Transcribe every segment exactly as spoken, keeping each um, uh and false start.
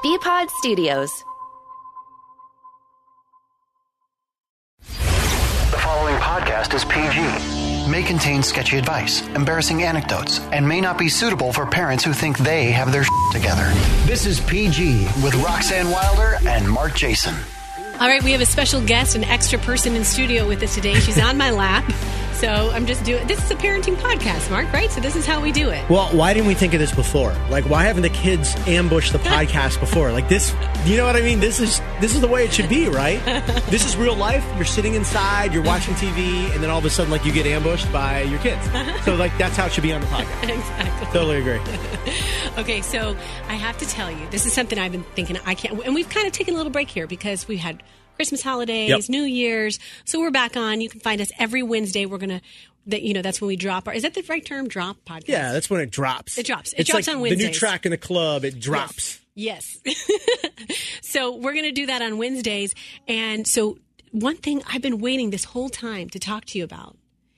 B-Pod Studios. The following podcast is P G. May contain sketchy advice, embarrassing anecdotes, and may not be suitable for parents who think they have their shit together. This is P G with Roxanne Wilder and Mark Jason. All right, we have a special guest, an extra person in studio with us today. She's on my lap. So I'm just doing, this is a parenting podcast, Mark, right? So this is how we do it. Well, why didn't we think of this before? Like, why haven't the kids ambushed the podcast before? Like this, you know what I mean? This is this is the way it should be, right? This is real life. You're sitting inside, you're watching T V, and then all of a sudden, like, you get ambushed by your kids. So, like, that's how it should be on the podcast. Exactly. Totally agree. Okay, so I have to tell you, this is something I've been thinking. I can't, and we've kind of taken a little break here because we had Christmas holidays, Yep. New Year's. So we're back on. You can find us every Wednesday. We're going to, that you know, that's when we drop our, is that the right term? Drop podcast? Yeah, that's when it drops. It drops. It it's drops like on Wednesdays. the new track in the club, it drops. Yes. yes. So we're going to do that on Wednesdays. And so one thing I've been waiting this whole time to talk to you about,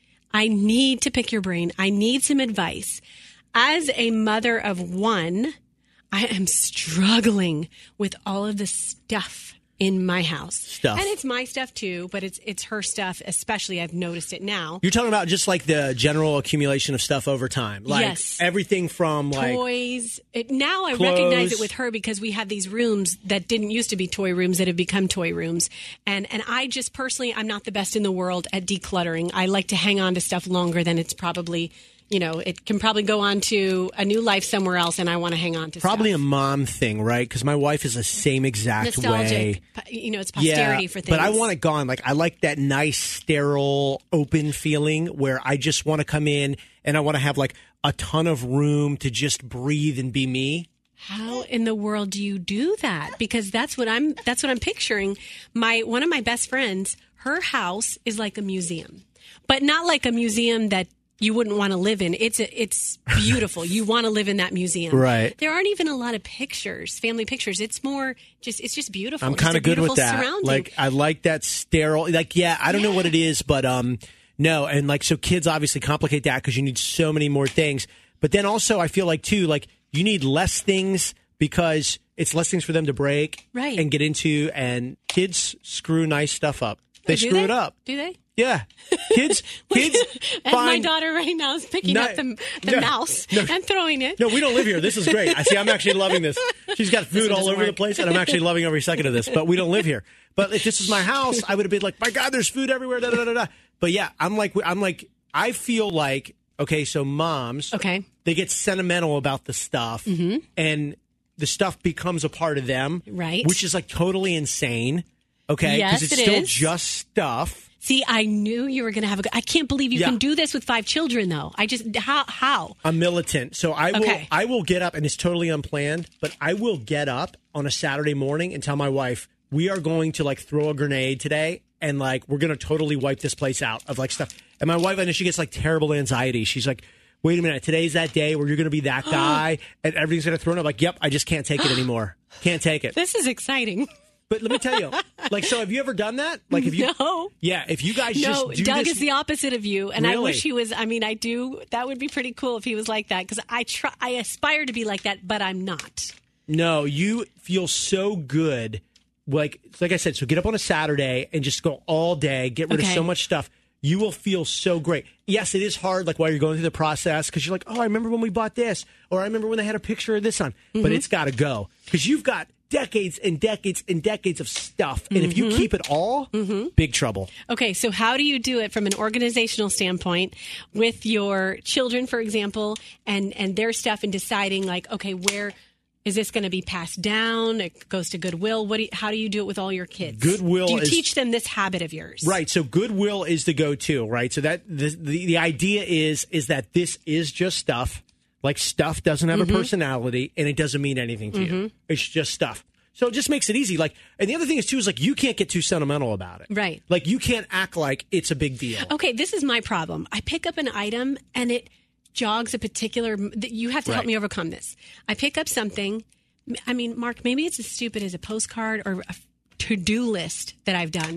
I need to pick your brain. I need some advice. As a mother of one, I am struggling with all of the stuff in my house. Stuff. And it's my stuff too, but it's it's her stuff, especially. I've noticed it now. You're talking about just like the general accumulation of stuff over time. Like Yes. everything from like Toys. It, now I clothes. recognize it with her because we have these rooms that didn't used to be toy rooms that have become toy rooms. And and I just personally, I'm not the best in the world at decluttering. I like to hang on to stuff longer than it's probably, you know, it can probably go on to a new life somewhere else, and I want to hang on to Probably stuff. a mom thing, right? Because my wife is the same exact Nostalgic. way. You know, it's posterity yeah, for things. But I want it gone. Like, I like that nice, sterile, open feeling where I just want to come in and I want to have like a ton of room to just breathe and be me. How in the world do you do that? Because that's what I'm that's what I'm picturing. My one of my best friends, her house is like a museum. But not like a museum that you wouldn't want to live in. It's a, it's beautiful. You want to live in that museum. Right. There aren't even a lot of pictures, family pictures. It's more just it's just beautiful. I'm Just kind a of good with beautiful that. surrounding. Like, I like that sterile. Like, yeah, I don't know what it is, but um, no. And like, so kids obviously complicate that because you need so many more things. But then also, I feel like too, like you need less things because it's less things for them to break Right. and get into. And kids screw nice stuff up. They Oh, do screw they? it up. Do they? Yeah, kids, kids. As my find- daughter right now is picking No, up the, the no, mouse no. and throwing it. No, we don't live here. This is great. I see. I'm actually loving this. She's got food one all doesn't over the work. place, and I'm actually loving every second of this. But we don't live here. But if this was my house, I would have been like, "My God, there's food everywhere." Da, da, da, da. But yeah, I'm like, I'm like, I feel like, okay, so moms, Okay. they get sentimental about the stuff, Mm-hmm. and the stuff becomes a part of them, Right. Which is like totally insane. Okay, Yes, it's it still is. just stuff. See, I knew you were going to have a good... I can't believe you Yeah. can do this with five children, though. I just... How? How? I'm militant, so I will. Okay. I will get up, and it's totally unplanned. But I will get up on a Saturday morning and tell my wife we are going to like throw a grenade today, and like we're going to totally wipe this place out of like stuff. And my wife, I know she gets like terrible anxiety. She's like, "Wait a minute, today's that day where you're going to be that guy, and everything's going to throw up." I'm like, "Yep, I just can't take it anymore. Can't take it." This is exciting. But let me tell you, like, so have you ever done that? Like, if you, No. yeah, if you guys No, just do Doug this, is the opposite of you, and I Really? wish he was. I mean, I do. That would be pretty cool if he was like that, because I try. I aspire to be like that, but I'm not. No, you feel so good. Like like I said, so get up on a Saturday and just go all day, get rid Okay. of so much stuff. You will feel so great. Yes, it is hard, like while you're going through the process, because you're like, oh, I remember when we bought this, or I remember when they had a picture of this on. Mm-hmm. But it's got to go, because you've got decades and decades and decades of stuff. And if you Mm-hmm. keep it all, big trouble. Okay, so how do you do it from an organizational standpoint with your children, for example, and and their stuff, and deciding like, okay, where is this going to be passed down? It goes to Goodwill. What? Do you, how do you do it with all your kids? Goodwill Do you is- teach them this habit of yours? Right. So Goodwill is the go-to, right? So that the the, the idea is is that this is just stuff. Like, stuff doesn't have Mm-hmm. a personality, and it doesn't mean anything to you. It's just stuff. So it just makes it easy. Like, and the other thing is too is like you can't get too sentimental about it. Right. Like, you can't act like it's a big deal. Okay, this is my problem. I pick up an item and it jogs a particular. You have to help Right. me overcome this. I pick up something. I mean, Mark, maybe it's as stupid as a postcard or a to-do list that I've done,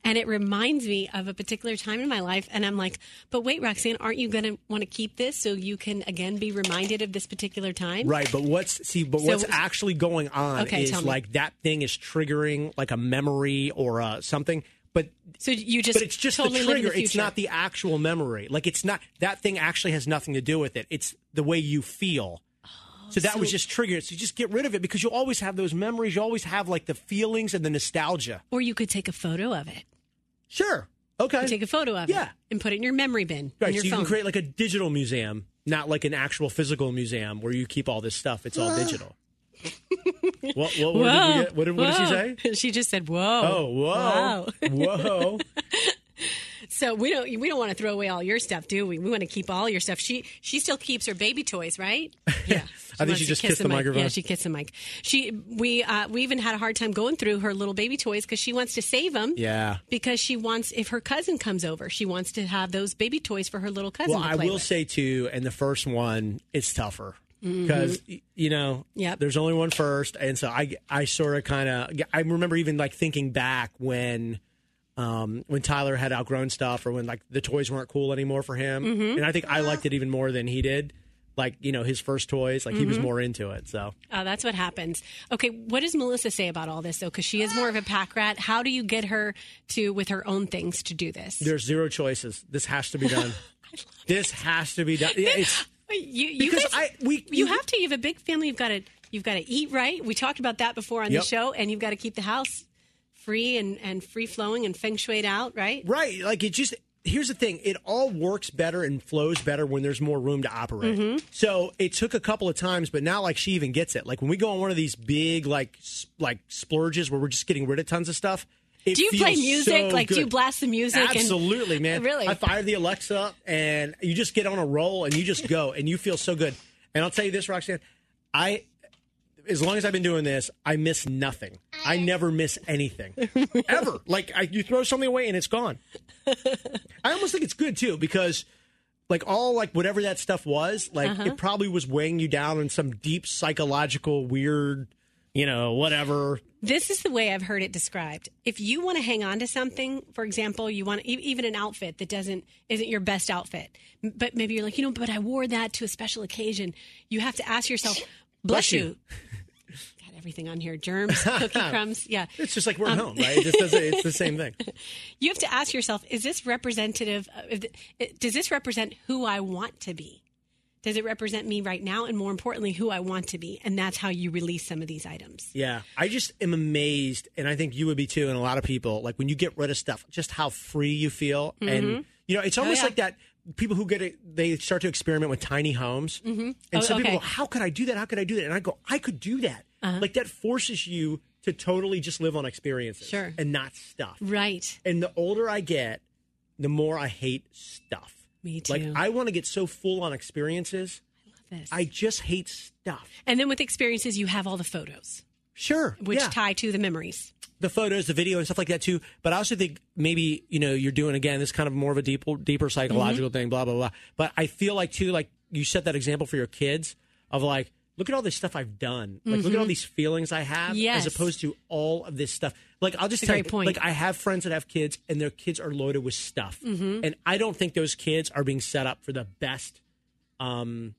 And it reminds me of a particular time in my life. And I'm like, but wait, Roxanne, aren't you going to want to keep this so you can, again, be reminded of this particular time? Right. But what's, see, but So- what's actually going on Okay, tell is me. like that thing is triggering like a memory or uh, something. But So you just but it's just totally the live in trigger. the It's future. not the actual memory. Like it's not, that thing actually has nothing to do with it. It's the way you feel. So that so- was just triggered. So just get rid of it because you'll always have those memories. You always have like the feelings and the nostalgia. Or you could take a photo of it. Sure. Okay. Take a photo of Yeah. it and put it in your memory bin Right. on your So you phone. can create like a digital museum, not like an actual physical museum where you keep all this stuff. It's all digital. what, what, what, Whoa. did we get? what, did, what did she say? Whoa. She just said, "Whoa." Oh, whoa. Wow. Whoa. So we don't we don't want to throw away all your stuff, do we? We want to keep all your stuff. She she still keeps her baby toys, right? Yeah. I think wants she to just kiss kissed the mic. microphone. Yeah, she kissed the mic. She we uh, we even had a hard time going through her little baby toys because she wants to save them. Yeah. Because she wants, if her cousin comes over, she wants to have those baby toys for her little cousin. Well, to I play will with. say too, and the first one is tougher because you know Yep. there's only one first, and so I I sort of kind of I remember even like thinking back when. Um, when Tyler had outgrown stuff, or when like the toys weren't cool anymore for him, Mm-hmm. and I think I liked it even more than he did. Like you know his first toys, like he Mm-hmm. was more into it. So Oh, that's what happens. Okay, what does Melissa say about all this, though? Because she is more of a pack rat. How do you get her to, with her own things, to do this? there's zero choices. This has to be done. This has to be done. Yeah, it's, You, you because guys, I we you have to. You have a big family. You've got to. You've got to eat right. We talked about that before on Yep. the show, and you've got to keep the house free and, and free flowing and feng shuied out, right? Right. Like it just, here's the thing. It all works better and flows better when there's more room to operate. Mm-hmm. So it took a couple of times, but now like she even gets it. Like when we go on one of these big like s- like splurges where we're just getting rid of tons of stuff. It Do you play feels music? so Like, do you good. blast the music? and- Absolutely, man. Really? I fire the Alexa up and you just get on a roll and you just go and you feel so good. And I'll tell you this, Roxanne, I, as long as I've been doing this, I miss nothing. I never miss anything ever. Like I, you throw something away and it's gone. I almost think it's good too because, like all like whatever that stuff was, like Uh-huh. it probably was weighing you down in some deep psychological weird, you know, whatever. This is the way I've heard it described. If you want to hang on to something, for example, you want e- even an outfit that doesn't isn't your best outfit, m- but maybe you're like, you know, but I wore that to a special occasion. You have to ask yourself, bless, Bless you. you. Got everything on here: germs, cookie crumbs. Yeah, It's just like we're at Um, home, right? It just does it. It's the same thing. you have to ask yourself: is this representative? Of, does this represent who I want to be? Does it represent me right now? And more importantly, who I want to be? And that's how you release some of these items. Yeah, I just am amazed, and I think you would be too, and a lot of people, like when you get rid of stuff, just how free you feel. And, you know, it's almost yeah. like that people who get it, they start to experiment with tiny homes. Mm-hmm. And Oh, some people okay. go, how could I do that? How could I do that? And I go, I could do that. Like that forces you to totally just live on experiences Sure. and not stuff. Right. And the older I get, the more I hate stuff. Me too. Like I want to get so full on experiences. This. I just hate stuff. And then with experiences, you have all the photos, Sure. which yeah. tie to the memories. the photos, the video, and stuff like that too. But I also think maybe you know you're doing again this kind of more of a deeper, deeper psychological Mm-hmm. thing. Blah blah blah. But I feel like too, like you set that example for your kids of like, look at all this stuff I've done. Like look at all these feelings I have, Mm-hmm. Yes. as opposed to all of this stuff. Like I'll just That's a tell you, great point. like I have friends that have kids, and their kids are loaded with stuff, Mm-hmm. and I don't think those kids are being set up for the best. Um,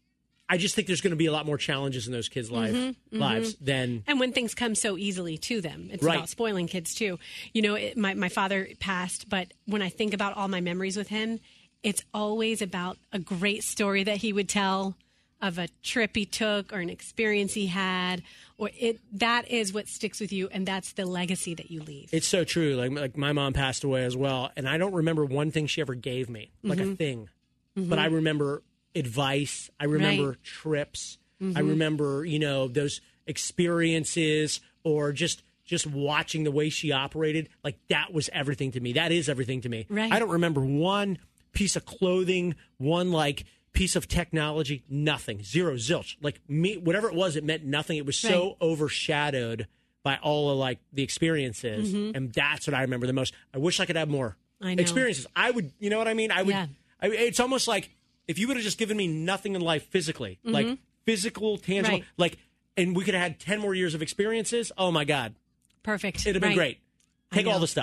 I just think there's going to be a lot more challenges in those kids' life, Mm-hmm. lives than And when things come so easily to them, it's Right. about spoiling kids too. You know, it, my, my father passed, but when I think about all my memories with him, it's always about a great story that he would tell of a trip he took or an experience he had, or it that is what sticks with you, and that's the legacy that you leave. It's so true. Like, like my mom passed away as well, and I don't remember one thing she ever gave me, like Mm-hmm. a thing. But I remember advice. I remember Right. trips. I Mm-hmm. remember, you know, those experiences, or just just watching the way she operated. Like that was everything to me. That is everything to me. Right. I don't remember one piece of clothing, one like piece of technology, nothing, zero, zilch. Like me, whatever it was, it meant nothing. It was so Right. overshadowed by all of like the experiences, and that's what I remember the most. I wish I could have more Mm-hmm. I know. experiences. I would, you know what I mean? I would. Yeah. I, it's almost like if you would have just given me nothing in life physically, like physical, tangible, Mm-hmm. Right. like, and we could have had ten more years of experiences. Oh my God, Perfect. it'd have been Right. great. I Take all know. the stuff.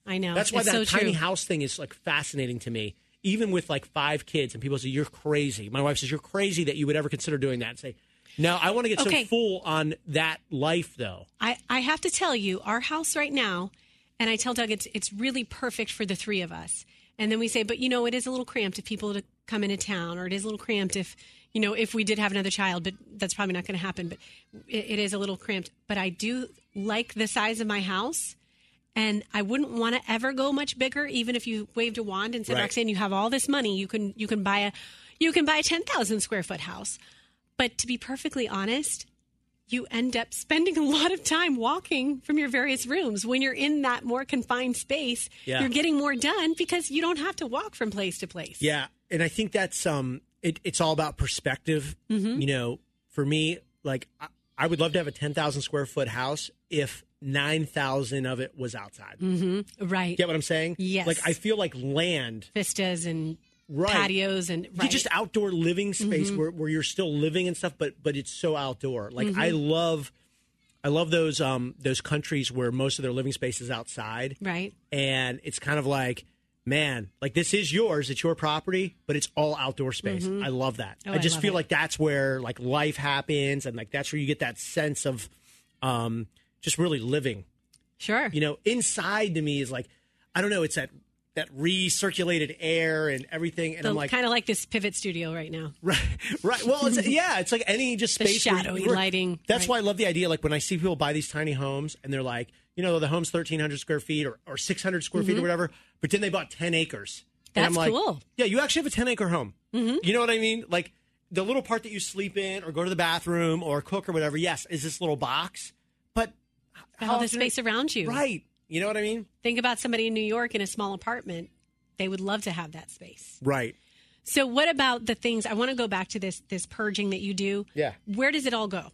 I know. That's why It's that so tiny true. house thing is like fascinating to me. Even with like five kids, and people say you're crazy. My wife says you're crazy that you would ever consider doing that. And say, no, I want to get Okay. so full on that life though. I, I have to tell you, our house right now, and I tell Doug it's it's really perfect for the three of us. And then we say, but you know, it is a little cramped if people to come into town, or it is a little cramped if, you know, if we did have another child, but that's probably not going to happen. But it, it is a little cramped. But I do like the size of my house. And I wouldn't want to ever go much bigger, even if you waved a wand and said, Right. Roxanne, you have all this money. You can you can buy a you can buy a ten thousand square foot house. But to be perfectly honest, you end up spending a lot of time walking from your various rooms. When you're in that more confined space, Yeah. you're getting more done because you don't have to walk from place to place. Yeah, and I think that's um, it, it's all about perspective. Mm-hmm. You know, for me, like I, I would love to have a ten thousand square foot house if nine thousand of it was outside. Mm-hmm. Right. Get what I'm saying? Yes. Like I feel like land, Vistas and right. patios and You right. just outdoor living space Mm-hmm. where, where you're still living and stuff, but but it's so outdoor. Like Mm-hmm. I love, I love those um those countries where most of their living space is outside, right. and it's kind of like, man, like this is yours, it's your property, but it's all outdoor space. I love that. Oh, I I just love feel it. like that's where like life happens, and like that's where you get that sense of, um, just really living. Sure. You know, inside to me is like, I don't know, it's that that recirculated air and everything, and I'm like, kind of like this pivot studio right now. right, right. Well, it's, yeah, it's like any just The space. where you- shadowy where- lighting, That's right. why I love the idea. Like when I see people buy these tiny homes, and they're like, you know, the home's thirteen hundred square feet or, or six hundred square feet or whatever, but then they bought ten acres. And Mm-hmm. That's I'm like, cool. Yeah, you actually have a ten acre home. Mm-hmm. You know what I mean? Like the little part that you sleep in or go to the bathroom or cook or whatever. Yes, is this little box, but how All the often- space around you. right? You know what I mean? Think about somebody in New York in a small apartment. They would love to have that space. Right. So what about the things, I want to go back to this this purging that you do. Yeah. Where does it all go?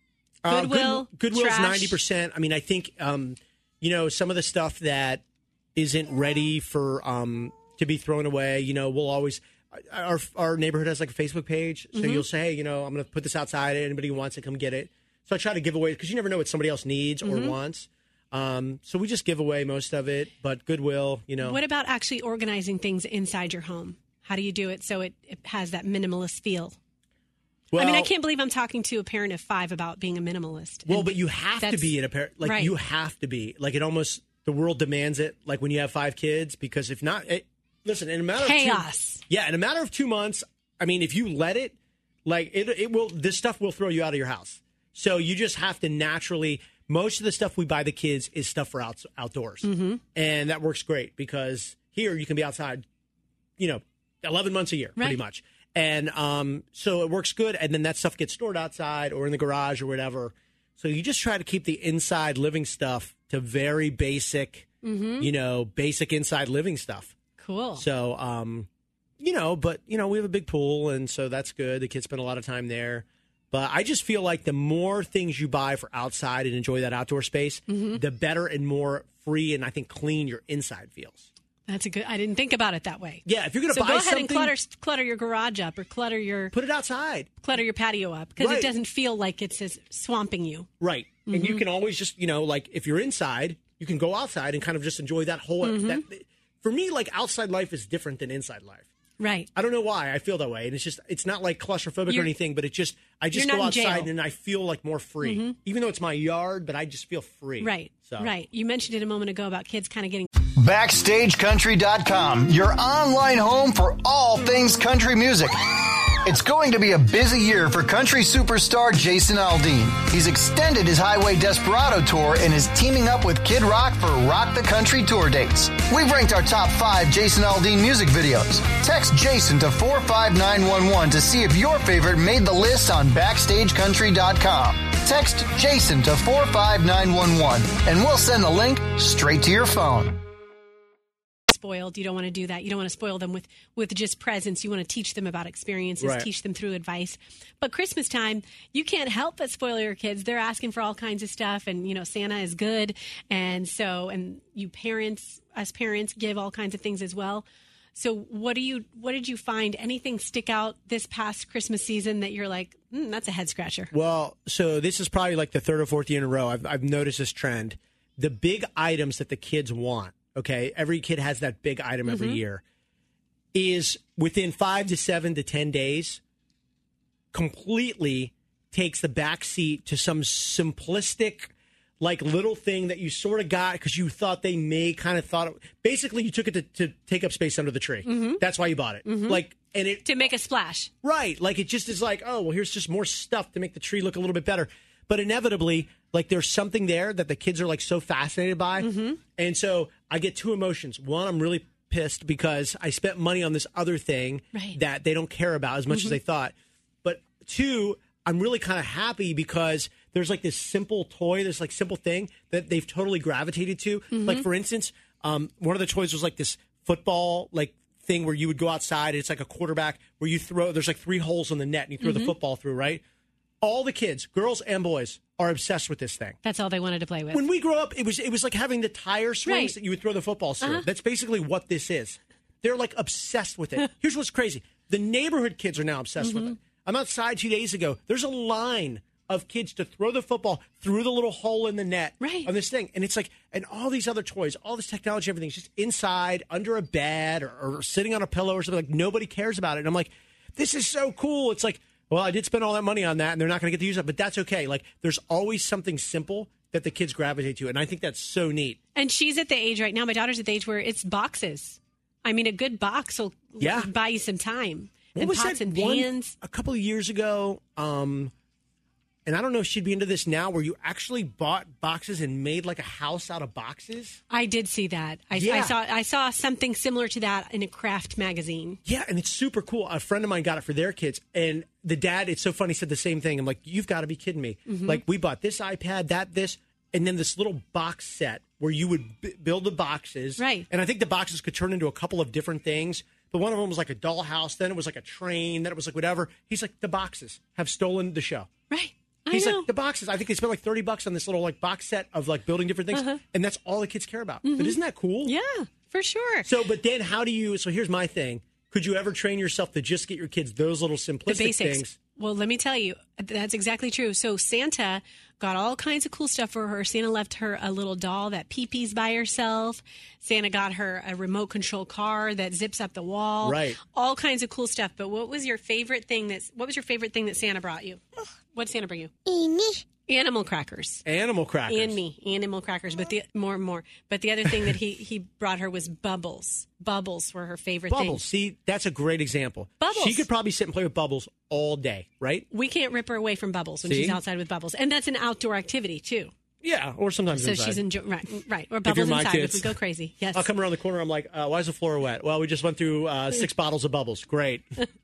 Uh, Goodwill, Good, Goodwill's trash. ninety percent. I mean, I think um, you know, some of the stuff that isn't ready for um, to be thrown away. You know, we'll always our our neighborhood has like a Facebook page, so Mm-hmm. you'll say, hey, you know, I'm going to put this outside. Anybody who wants it, come get it. So I try to give away because you never know what somebody else needs Mm-hmm. or wants. Um, so we just give away most of it, but Goodwill, you know, What about actually organizing things inside your home? How do you do it so it, it has that minimalist feel? well, I mean, I can't believe I'm talking to a parent of five about being a minimalist. Well, And but you have to that's- be in a pair. Like right. you have to be. Like it almost the world demands it. Like when you have five kids, because if not, it, listen. In a matter of Chaos. two, yeah, in a matter of two months. I mean, if you let it, like it, it will. This stuff will throw you out of your house. So you just have to naturally. Most of the stuff we buy the kids is stuff for out, outdoors, mm-hmm. and that works great because here you can be outside. You know, eleven months a year, Right. pretty much. And um, so it works good. And then that stuff gets stored outside or in the garage or whatever. So you just try to keep the inside living stuff to very basic, Mm-hmm. you know, basic inside living stuff. Cool. So, um, you know, but, you know, we have a big pool. And so that's good. The kids spend a lot of time there. But I just feel like the more things you buy for outside and enjoy that outdoor space, Mm-hmm. the better and more free and I think clean your inside feels. That's a good, I didn't think about it that way. Yeah, if you're going to So buy go ahead something, and clutter, clutter your garage up or clutter your, put it outside. clutter your patio up because Right. it doesn't feel like it's as swamping you. Right. And Mm-hmm. you can always just, you know, like if you're inside, you can go outside and kind of just enjoy that whole. Mm-hmm. That, for me, like outside life is different than inside life. Right. I don't know why I feel that way. And it's just, it's not like claustrophobic or You're- anything, but it just, I just you're go not in outside jail. Mm-hmm. and I feel like more free. Even though it's my yard, but I just feel free. Right. So. Right. You mentioned it a moment ago about kids kind of getting. Backstage Country dot com, your online home for all things country music. It's going to be a busy year for country superstar Jason Aldean. He's extended his Highway Desperado tour and is teaming up with Kid Rock for Rock the Country tour dates. We've ranked our top five Jason Aldean music videos. Text Jason to four five nine one one to see if your favorite made the list on Backstage Country dot com. Text Jason to four five nine one one and we'll send the link straight to your phone. Spoiled. You don't want to do that. You don't want to spoil them with, with just presents. You want to teach them about experiences, Right. teach them through advice. But Christmas time, you can't help but spoil your kids. They're asking for all kinds of stuff, and you know Santa is good, and so and you parents, us parents, give all kinds of things as well. So what do you? What did you find? Anything stick out this past Christmas season that you're like, mm, that's a head scratcher? Well, so this is probably like the third or fourth year in a row. I've, I've noticed this trend. The big items that the kids want okay, every kid has that big item every Mm-hmm. year, is within five to seven to ten days, completely takes the back seat to some simplistic, like little thing that you sort of got because you thought they may kind of thought it, basically you took it to, to take up space under the tree. Mm-hmm. That's why you bought it. Like, and it To make a splash. right, like it just is like, oh well, here's just more stuff to make the tree look a little bit better. But inevitably, like there's something there that the kids are like so fascinated by, Mm-hmm. and so I get two emotions. One, I'm really pissed because I spent money on this other thing Right. that they don't care about as much as they thought. But two, I'm really kind of happy because there's like this simple toy, this like simple thing that they've totally gravitated to. Like for instance, um, one of the toys was like this football like thing where you would go outside. It's like a quarterback where you throw. There's like three holes in the net and you throw the football through. Right. All the kids, girls and boys, are obsessed with this thing. That's all they wanted to play with. When we grew up, it was it was like having the tire swings Right. that you would throw the footballs through. Uh-huh. That's basically what this is. They're like obsessed with it. Here's what's crazy: the neighborhood kids are now obsessed Mm-hmm. with it. I'm outside two days ago. There's a line of kids to throw the football through the little hole in the net Right. on this thing, and it's like, and all these other toys, all this technology, everything's just inside under a bed or, or sitting on a pillow or something. Like nobody cares about it. And I'm like, this is so cool. It's like, well, I did spend all that money on that, and they're not going to get to use it, but that's okay. Like, there's always something simple that the kids gravitate to, and I think that's so neat. And she's at the age right now, my daughter's at the age where it's boxes. I mean, a good box will Yeah. buy you some time. What and was pots that and one pans. a couple of years ago? Um, and I don't know if she'd be into this now, where you actually bought boxes and made like a house out of boxes. I did see that. I, I Yeah. saw I saw something similar to that in a craft magazine. Yeah, and it's super cool. A friend of mine got it for their kids, and the dad, it's so funny, said the same thing. I'm like, you've got to be kidding me. Mm-hmm. Like, we bought this iPad, that, this, and then this little box set where you would b- build the boxes. Right. And I think the boxes could turn into a couple of different things. But one of them was like a dollhouse, then it was like a train, then it was like whatever. He's like, the boxes have stolen the show. Right. I He's know. like, the boxes. I think they spent like thirty bucks on this little like box set of like building different things. Uh-huh. And that's all the kids care about. But isn't that cool? yeah, for sure. So, but then how do you, so here's my thing. Could you ever train yourself to just get your kids those little The simplistic basics. things? Well, let me tell you, that's exactly true. So Santa got all kinds of cool stuff for her. Santa left her a little doll that pee-pees by herself. Santa got her a remote control car that zips up the wall. Right. All kinds of cool stuff. But what was your favorite thing that's what was your favorite thing that Santa brought you? What did Santa bring you? Animal crackers. Animal crackers. And me, animal crackers, but the more and more. But the other thing that he he brought her was bubbles. Bubbles were her favorite Bubbles. thing. See, that's a great example. Bubbles. She could probably sit and play with bubbles all day, right? We can't rip her away from bubbles when See? she's outside with bubbles, and that's an outdoor activity too. Yeah, or sometimes So inside. she's enjoy right, right, or you're bubbles my inside kids. if we go crazy. Yes, I'll come around the corner. I'm like, uh, why is the floor wet? Well, we just went through uh, six bottles of bubbles. Great.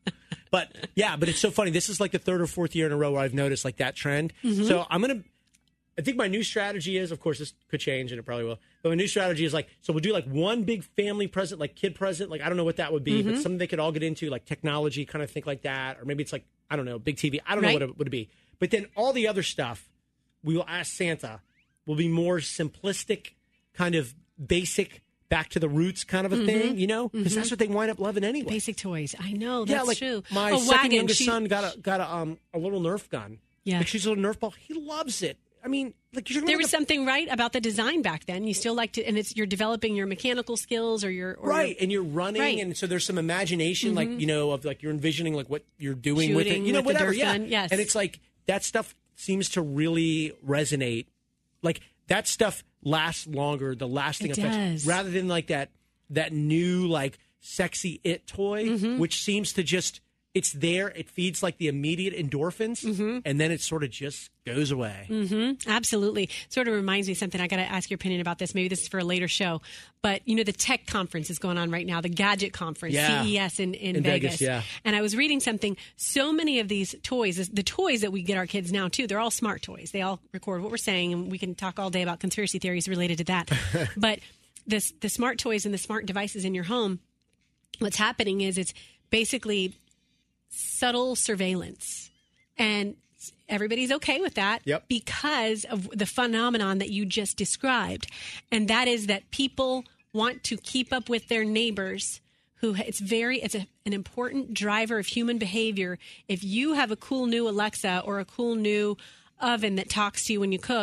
But yeah, but it's so funny. This is like the third or fourth year in a row where I've noticed like that trend. Mm-hmm. So I'm going to, I think my new strategy is, of course, this could change and it probably will. But my new strategy is like, so we'll do like one big family present, like kid present. Like, I don't know what that would be, Mm-hmm. but something they could all get into, like technology, kind of think like that. Or maybe it's like, I don't know, big T V. I don't know Right. what it would be. But then all the other stuff, we will ask Santa, will be more simplistic, kind of basic, back to the roots kind of a thing, you know? Because that's what they wind up loving anyway. basic toys. I know Yeah, that's like true. my a second wagon. youngest She- son got a got a um a little Nerf gun. Yeah. like she's a little Nerf ball. He loves it. I mean, like you're talking There about was the- something right about the design back then. You still like to, and it's you're developing your mechanical skills or your or right, your- and you're running, Right. and so there's some imagination, like you know, of like you're envisioning like what you're doing with it, Shooting you know, with the whatever. Nerf Yeah, gun, yes. and it's like that stuff seems to really resonate. Like that stuff lasts longer. The lasting It effects, does. rather than like that that new like sexy it toy, Mm-hmm. which seems to just. It's there. It feeds like the immediate endorphins, Mm-hmm. and then it sort of just goes away. Absolutely. Sort of reminds me of something. I got to ask your opinion about this. Maybe this is for a later show. But, you know, the tech conference is going on right now, the Gadget Conference, Yeah. C E S in, in, In Vegas. Vegas, yeah. And I was reading something. So many of these toys, the toys that we get our kids now, too, they're all smart toys. They all record what we're saying, and we can talk all day about conspiracy theories related to that. But this, the smart toys and the smart devices in your home, what's happening is it's basically subtle surveillance. And everybody's okay with that Yep. because of the phenomenon that you just described. And that is that people want to keep up with their neighbors who it's very it's a, an important driver of human behavior. If you have a cool new Alexa or a cool new oven that talks to you when you cook,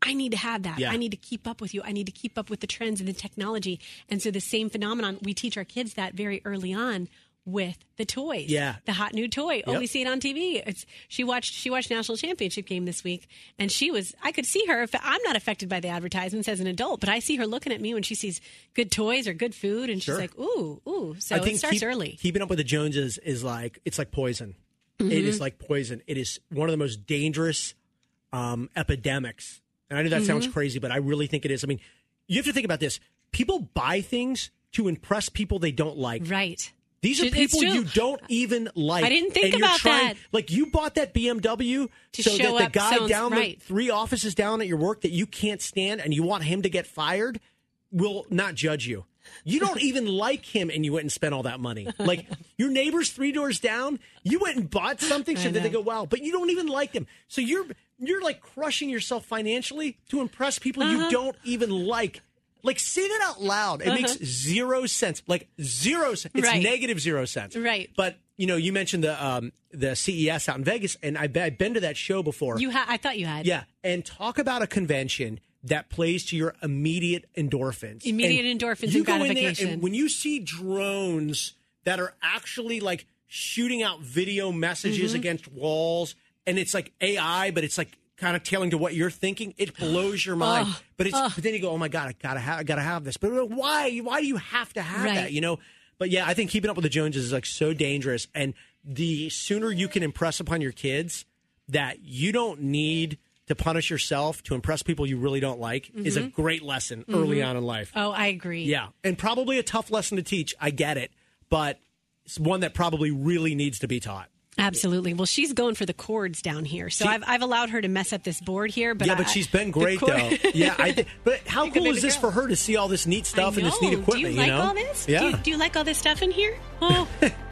I need to have that. Yeah. I need to keep up with you. I need to keep up with the trends and the technology. And so the same phenomenon, we teach our kids that very early on with the toys. Yeah. The hot new toy. Oh, Yep. we see it on T V. It's, she watched she watched National Championship game this week, and she was, I could see her. I'm not affected by the advertisements as an adult, but I see her looking at me when she sees good toys or good food, and Sure. she's like, ooh, ooh. So I think it starts keep- early. Keeping up with the Joneses is like, it's like poison. Mm-hmm. It is like poison. It is one of the most dangerous um, epidemics. And I know that Mm-hmm. sounds crazy, but I really think it is. I mean, you have to think about this. People buy things to impress people they don't like. Right. These are It's people true. you don't even like. I didn't think and you're about trying, that. Like, you bought that B M W To so show that the up guy sounds down right. the three offices down at your work that you can't stand and you want him to get fired will not judge you. You don't even like him and you went and spent all that money. Like, your neighbor's three doors down, you went and bought something so I that they know. go, wow, but you don't even like them. So you're you're like crushing yourself financially to impress people Uh-huh. you don't even like. Like, say that out loud. It Uh-huh. makes zero sense. Like, zero sense. It's Right. negative zero sense. Right. But, you know, you mentioned the um, the C E S out in Vegas, and I've been, I've been to that show before. You ha- I thought you had. Yeah. And talk about a convention that plays to your immediate endorphins. Immediate And endorphins you and go in there, gratification. and when you see drones that are actually, like, shooting out video messages Mm-hmm. against walls, and it's like A I, but it's like kind of tailing to what you're thinking, it blows your mind. Oh, but it's oh. but then you go, oh my god, I gotta have, I gotta have this. But why? Why do you have to have Right. that? You know. But yeah, I think keeping up with the Joneses is like so dangerous. And the sooner you can impress upon your kids that you don't need to punish yourself to impress people you really don't like is a great lesson early on in life. Oh, I agree. Yeah, and probably a tough lesson to teach. I get it, but it's one that probably really needs to be taught. Absolutely. Well, she's going for the chords down here, so See- I've I've allowed her to mess up this board here. But yeah, I, but she's been the great chord- though. Yeah, I think. But how You're a good cool is baby this girl. for her to see all this neat stuff I and this neat know. equipment? Do you like know? all this? Yeah, Do you, do you like all this stuff in here? Oh,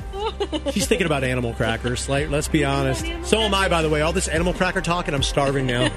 she's thinking about animal crackers. Like, let's be honest. animal So am I, by the way. All this animal cracker talk, and I'm starving now.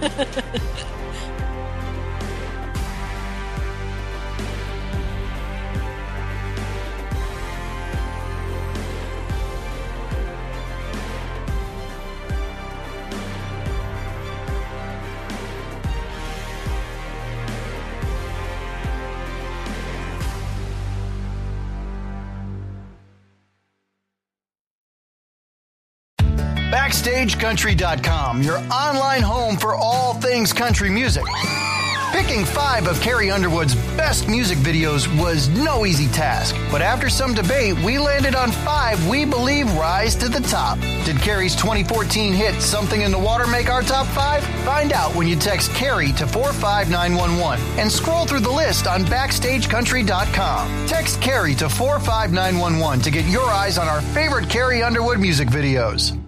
Backstage Country dot com, your online home for all things country music. Picking five of Carrie Underwood's best music videos was no easy task, but after some debate, we landed on five we believe rise to the top. Did Carrie's twenty fourteen hit Something in the Water make our top five? Find out when you text Carrie to four five nine one one and scroll through the list on Backstage Country dot com. Text Carrie to four five nine one one to get your eyes on our favorite Carrie Underwood music videos.